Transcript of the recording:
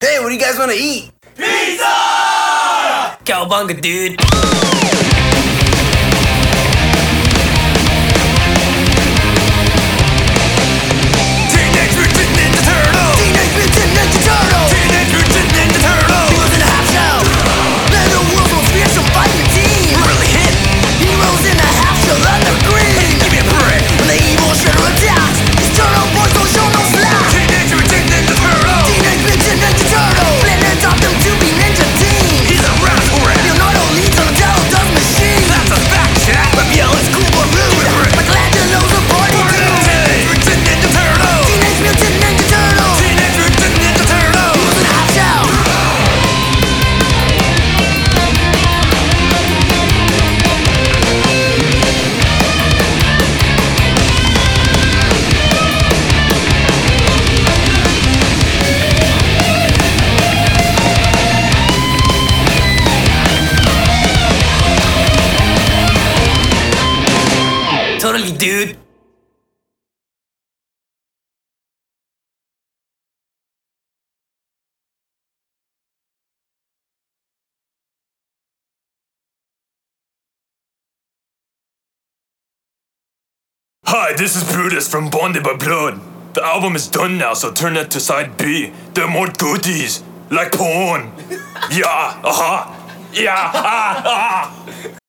Hey, what do you guys want to eat? Pizza! Cowabunga, dude. Teenage Mutant Ninja Turtle! Teenage Mutant Ninja Turtle! Teenage Mutant Ninja Turtle! Heroes in a half shell! They're the world's most fearsome fighting team! Really hit! Heroes in a half shell and they're green! Give me a break! When the evil Shredder attacks, these turtle boys don't show no slack! Teenage Mutant Ninja Turtle! Teenage Mutant Ninja Turtle! Flynn taught them to be ninja team! He's a radical rat! Leonardo leads Donatello does machine! That's a fact check! Raphael is cool but rude! Michelangelo's a party dude! Teenage Mutant Ninja Turtle! Teenage Mutant Ninja Turtle! Teenage Mutant Ninja Turtle! Heroes in a half shell! Totally, dude. Hi, this is Brutus from Bonded by Blood. The album is done now, so turn it to side B. There are more goodies, like porn. Yeah, yeah,